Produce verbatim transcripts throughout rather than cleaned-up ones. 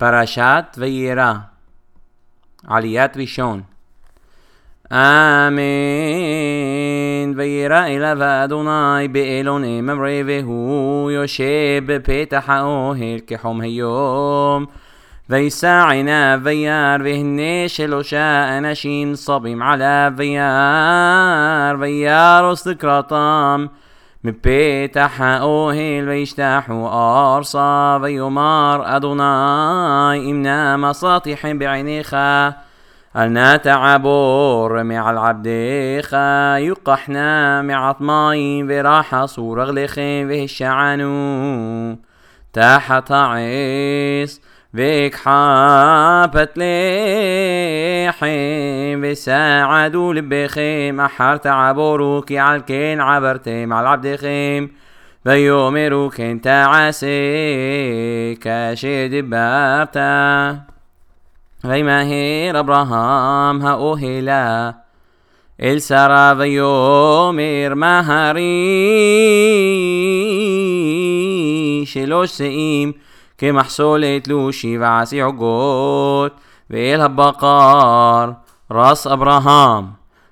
פרשת וירא, עליית ראשון. אמן. וירא אליו אדוני באלוני ממרא, והוא יושב בפתח האוהל כחום היום. וישא עיניו וירא, והנה שלושה אנשים סבים עליו וירא, וירא סקרתם מפתח האוהל, וישתחו ארצה. ויאמר אדוני, אם נא מסטיחים בעיניך, אל נא תעבור מעל עבדיך. יוקחנה מעט מים ורחסו רגליכם, והישענו תחת העץ, ויקחה פת לחם, וסעדו לבכם אחר תעבורו, כי על כן עברתם על עבדיכם. ויאמרו כן תעשה כאשר דיברת. וימהר אברהם האוהלה אל שרה, ויאמר מהרי שלוש שאים כמחסולת לו שבע סעוגות, ואל הבקר רס אברהם.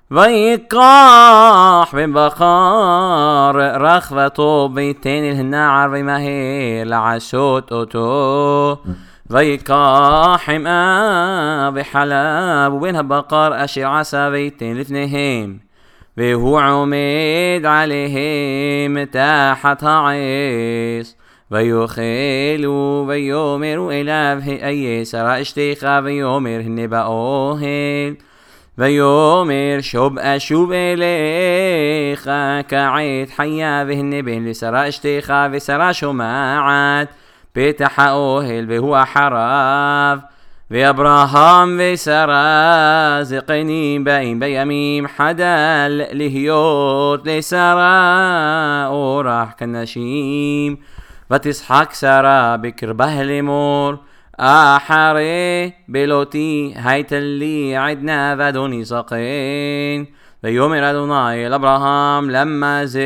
ויקח בן בקר רחבתו ויתן אל הנער, וימהר לעשות אותו. ויקח חמאה וחלב ובין הבקר אשר עשה, ויתן לפניהם, והוא עומד עליהם תחת העץ. ויאכלו, ויאמרו אליו, איה שרה אשתך? ויאמר הנה באוהל. ויאמר שוב אשוב אליך כעת חיה, והנה בן לשרה אשתך. ושרה שומעת פתח האוהל והוא אחריו. ואברהם ושרה זקנים באים בימים, חדל להיות לשרה אורח כנשים. ותשחק שרה בקרבה לאמור, אחרי בלותי הייתה לי עדנה ואדוני זקן. ויאמר אדוני אל אברהם, למה זה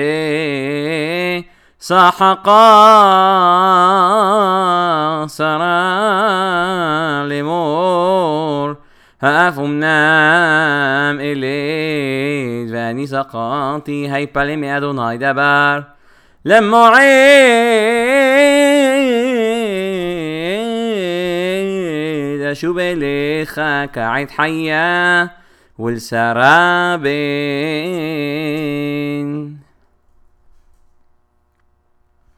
שחקה שרה לאמור, האף אמנם אלד ואני זקנתי, היפלא מאדוני דבר למועד אשוב אליך כעת חיה ולשרה בן.